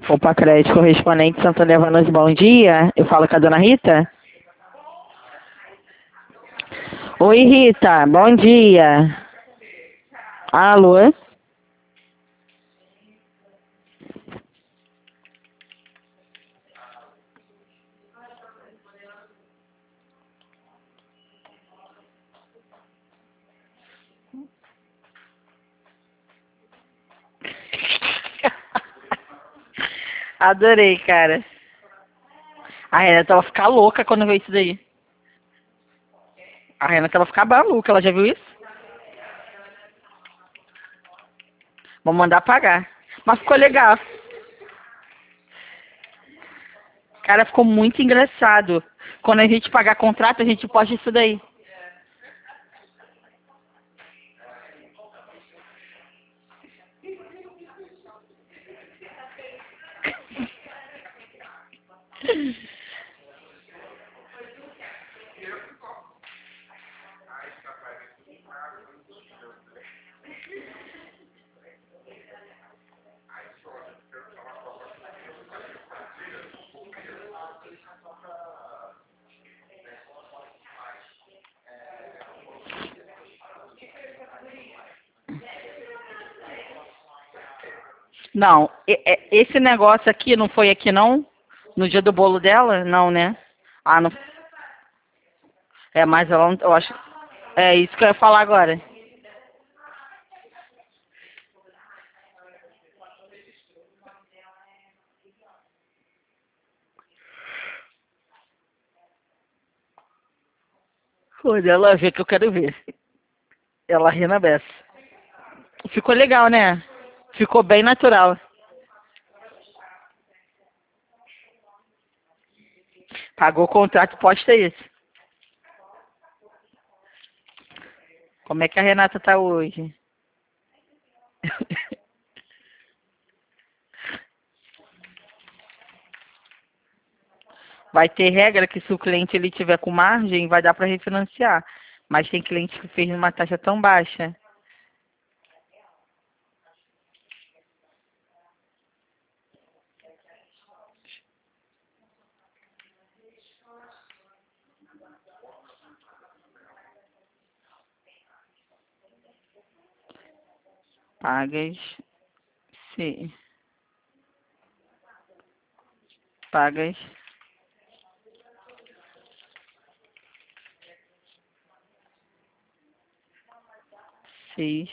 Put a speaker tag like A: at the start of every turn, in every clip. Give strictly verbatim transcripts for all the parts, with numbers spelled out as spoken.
A: Opa, crédito correspondente Santo Levanos, bom dia. Eu falo com a dona Rita? Oi, Rita, bom dia. Alô? Adorei, cara. A Renata vai ficar louca quando ver isso daí. A Renata vai ficar maluca, ela já viu isso? Vou mandar pagar. Mas ficou legal. Cara, ficou muito engraçado. Quando a gente pagar contrato, a gente posta isso daí. Não, e- e- esse negócio aqui não foi aqui não? No dia do bolo dela? Não, né? Ah, não. É, mas ela não, eu acho. É isso que eu ia falar agora. Quando ela vê que eu quero ver. Ela ri na beça. Ficou legal, né? Ficou bem natural. Pagou o contrato, posta isso. Como é que a Renata tá hoje? Vai ter regra que se o cliente ele tiver com margem, vai dar para refinanciar. Mas tem cliente que fez uma taxa tão baixa. Pagas, sim. Pagas, seis.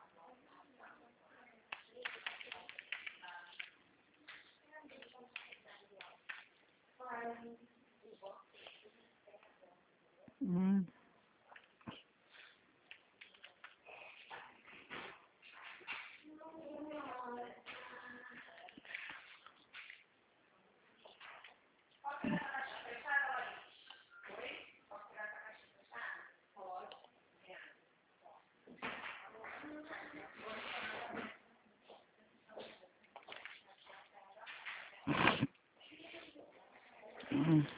A: Hum. Hum.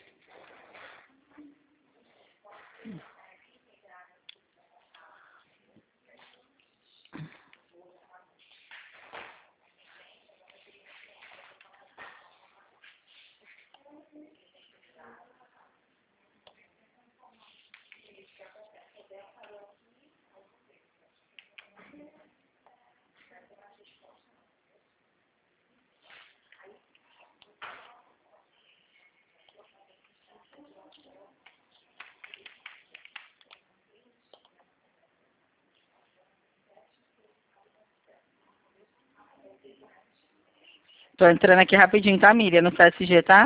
A: Tô entrando aqui rapidinho, tá, Miriam? No C S G, tá?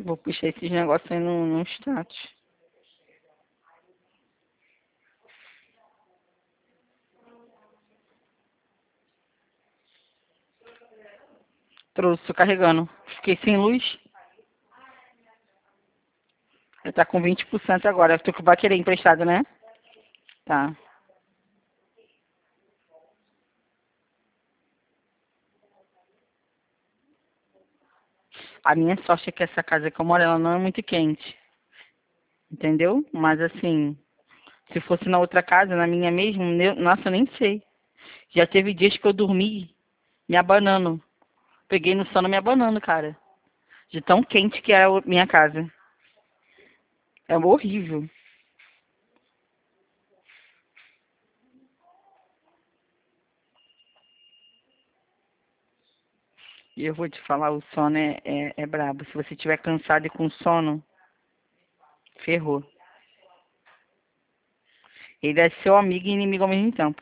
A: Vou puxar esses negócios aí no, no status. Trouxe, tô carregando. Fiquei sem luz. Ele tá com vinte por cento agora. Tu que vai querer emprestado, né? Tá. A minha sorte é que essa casa que eu moro, ela não é muito quente. Entendeu? Mas assim, se fosse na outra casa, na minha mesmo, eu- nossa, eu nem sei. Já teve dias que eu dormi me abanando. Peguei no sono me abanando, cara. De tão quente que é a minha casa. É horrível. E eu vou te falar, o sono é, é, é brabo. Se você estiver cansado e com sono, ferrou. Ele é seu amigo e inimigo ao mesmo tempo.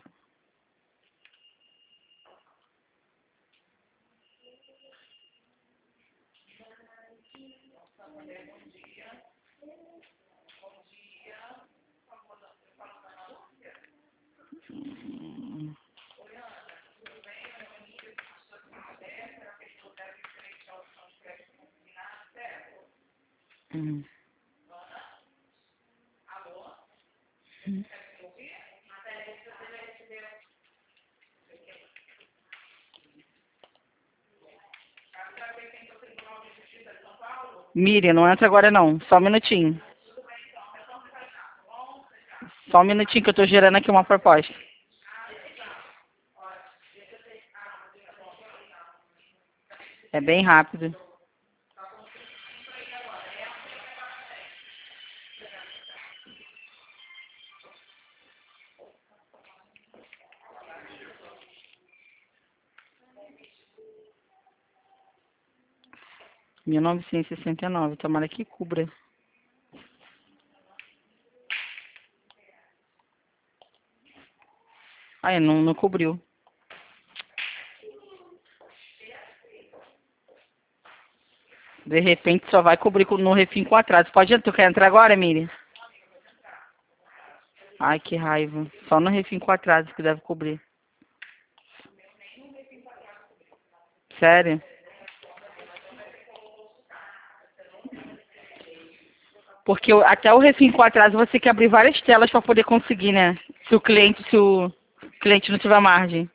A: Hum. Hum. Miriam, não entra agora não. Só um minutinho. Só um minutinho que eu tô gerando aqui uma proposta. É bem rápido. mil novecentos e sessenta e nove. Tomara que cubra. Ai, não, não cobriu. De repente só vai cobrir com- no refim com atraso. Pode entrar? Tu quer entrar agora, Miriam? Ai, que raiva. Só no refim com atraso que deve cobrir. Sério? Porque o- até o refim com atraso você tem que abrir várias telas para poder conseguir, né? Se o cliente, se o cliente não tiver margem.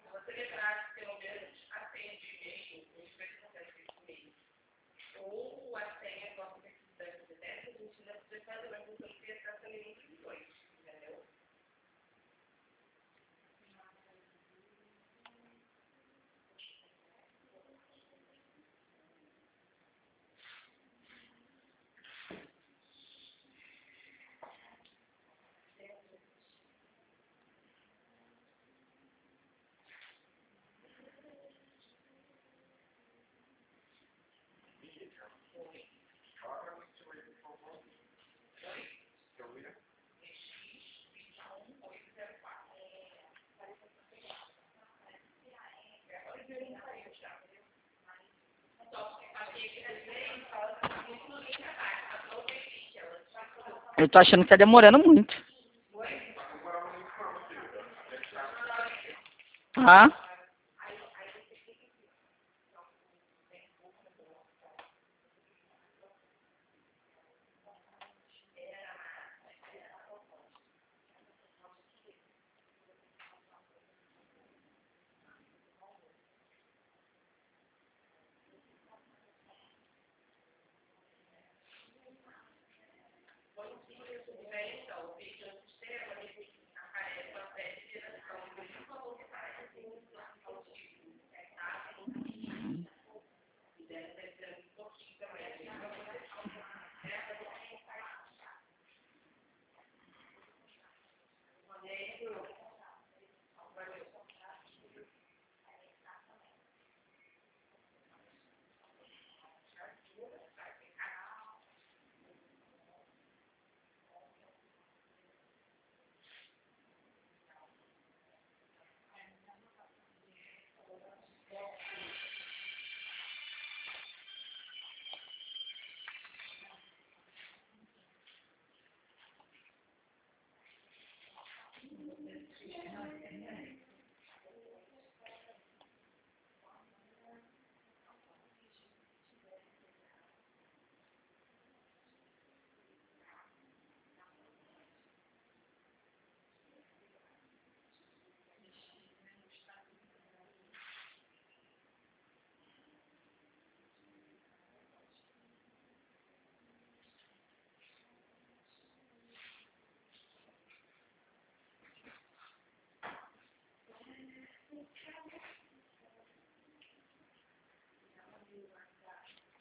A: Eu tô achando que tá demorando muito. Tá?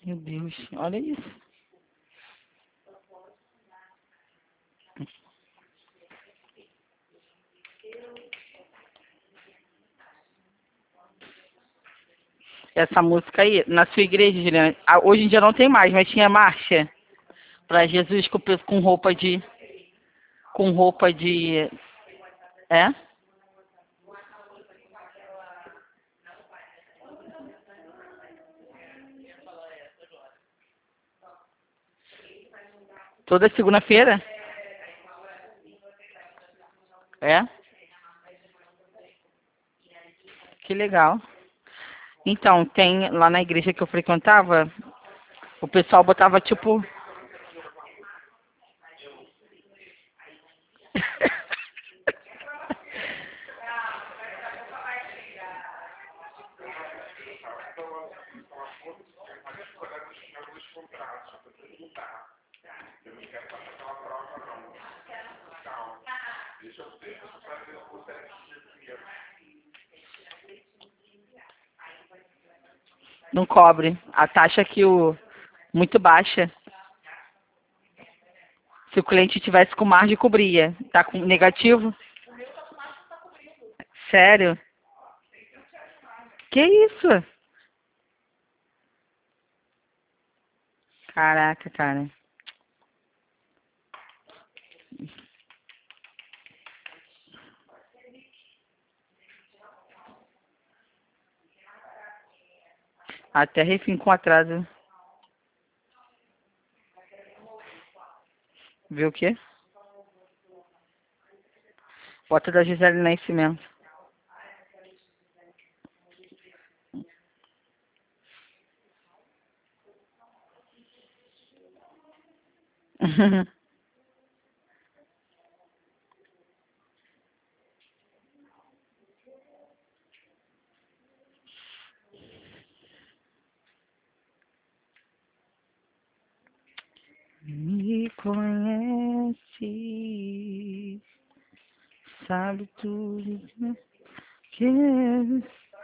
A: Meu Deus, olha isso. Essa música aí, na sua igreja, Juliana, ah, hoje em dia não tem mais, mas tinha marcha para Jesus com, pe- com roupa de, com roupa de, é? Toda segunda-feira? É? Que legal. Então, tem lá na igreja que eu frequentava, o pessoal botava tipo. Não cobre. A taxa que o. Muito baixa. Se o cliente tivesse com margem, cobria. Tá com negativo? Sério? Que isso? Caraca, cara. Até refim com atraso. Viu o quê? Bota da Gisele Nascimento. Me conhece, sabe tudo que quero.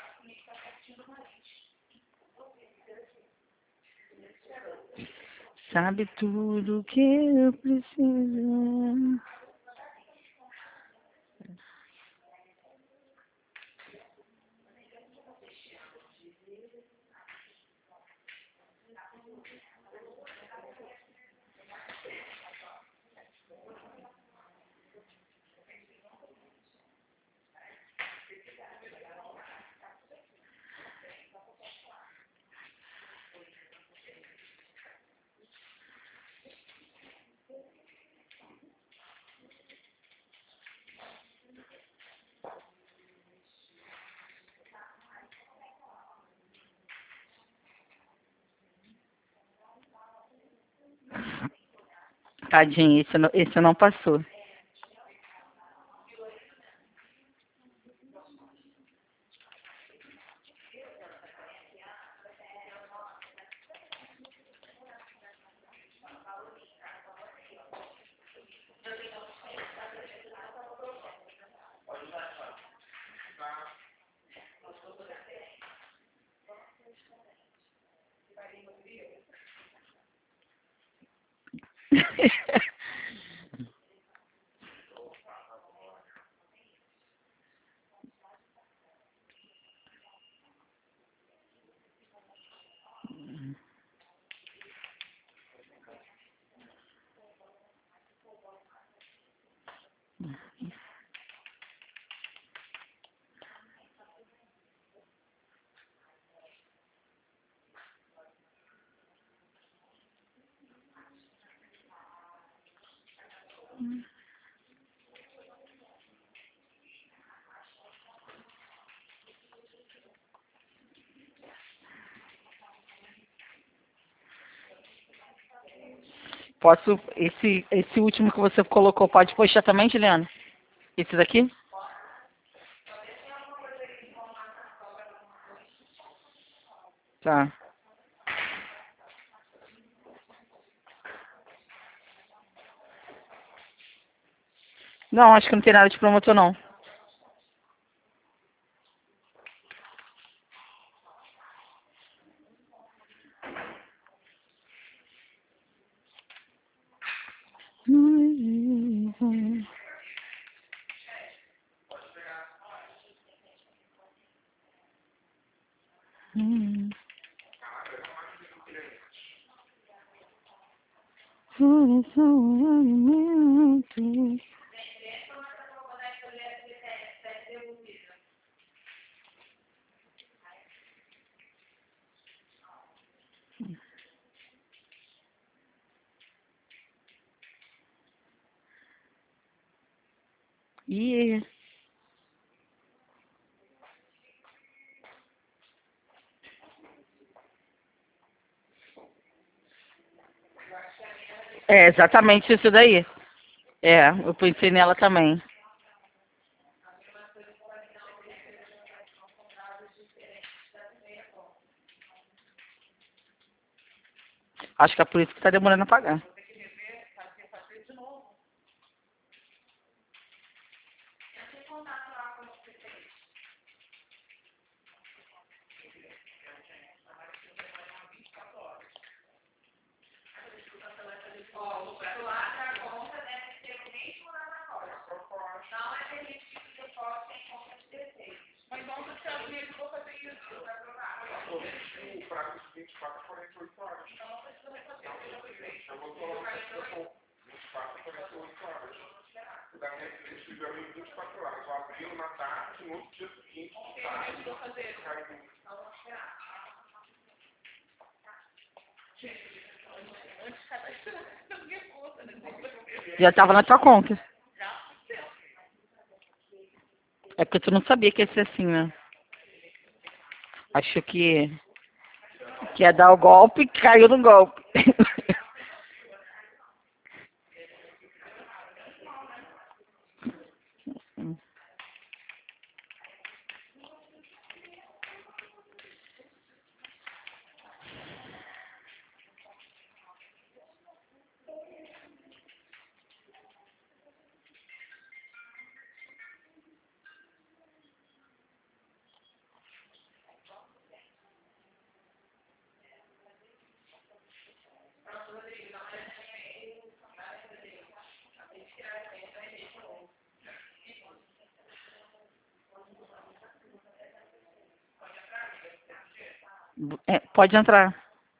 A: Sabe tudo que eu preciso. Tadinho, esse não, esse não passou. Posso, esse, esse último que você colocou, pode postar também, Juliana? Esse daqui? Tá. Não, acho que não tem nada de promotor, não. Coração alimento. E é exatamente isso daí. É, eu pensei nela também. Acho que é por isso que tá demorando a pagar. Já tava na tua conta. É porque tu não sabia que ia ser assim, né? Achou que, que ia dar o golpe e caiu no golpe. É, pode entrar.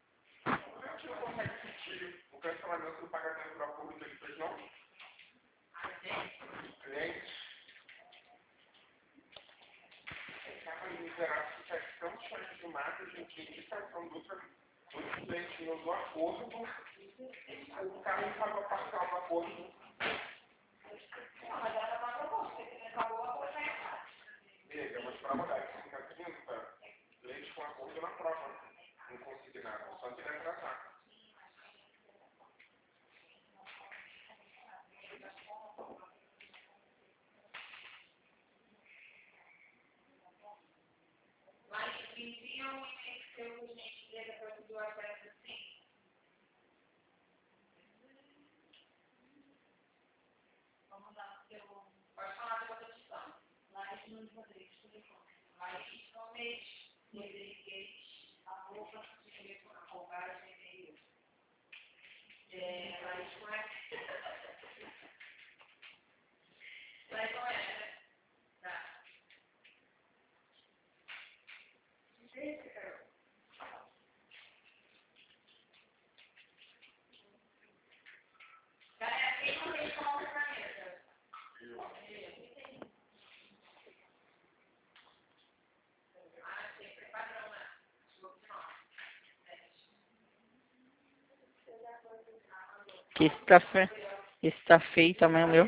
A: Que esse tá, fe... esse tá feio também, o meu.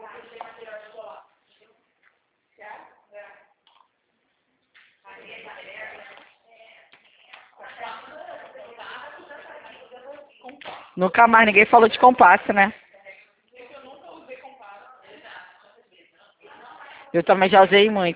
A: Nunca mais ninguém falou de compasso, né? Eu também já usei muito.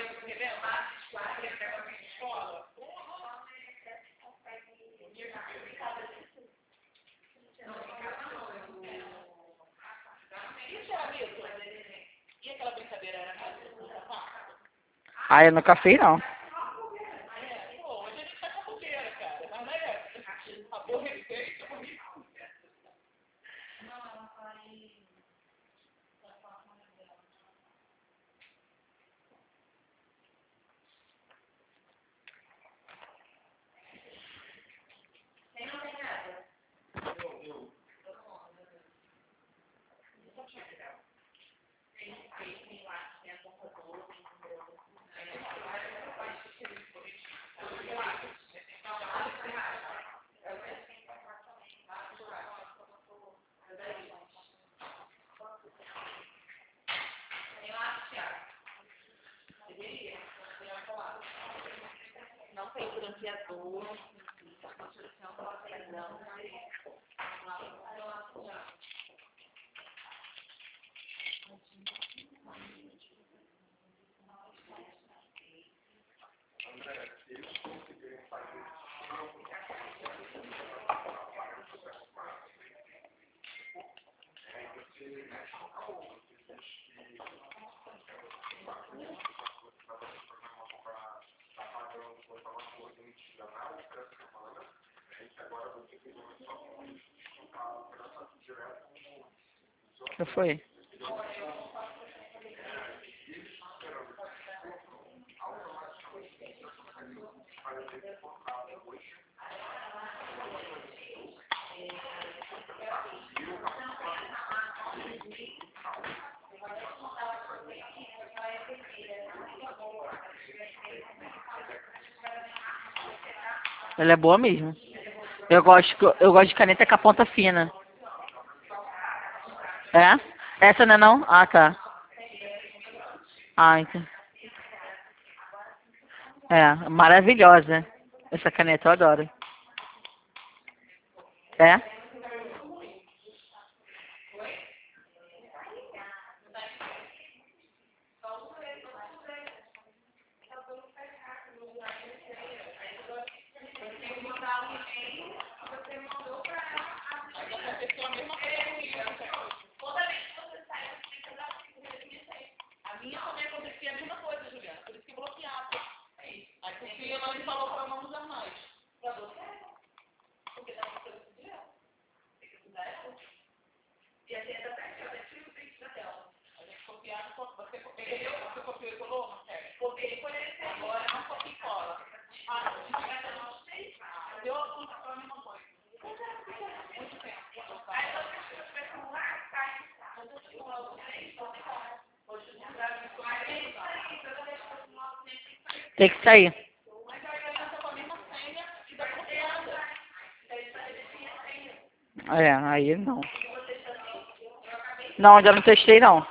A: Ah, eu nunca fiz, não. Que foi? Ela é boa mesmo. Eu gosto, eu gosto de caneta com a ponta fina. É? Essa não é não? Ah, tá. Ah, então. É, maravilhosa. Essa caneta eu adoro. É? Tem que sair. É, aí não. Não, ainda não testei não.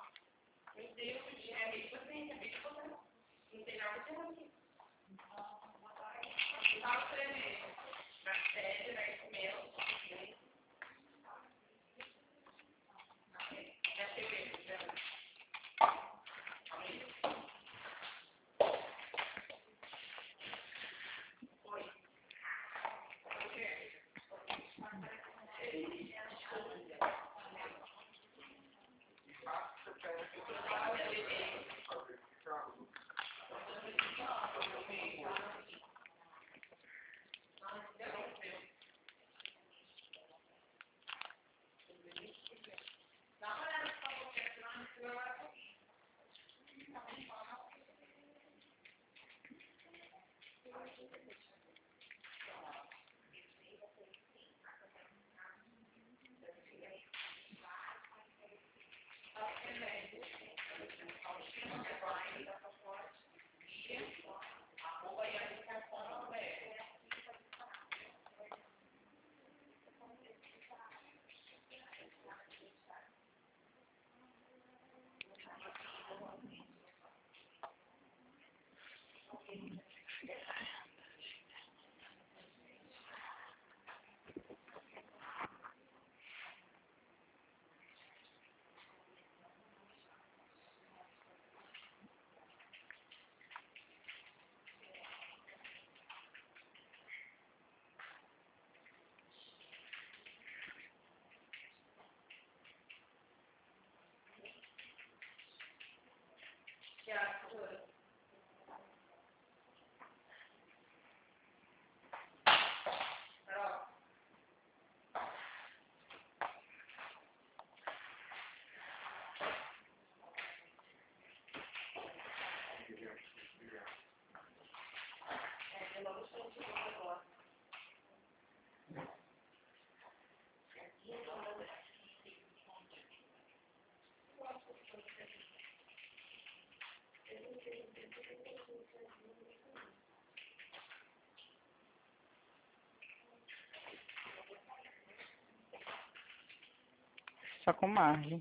A: Só com margem.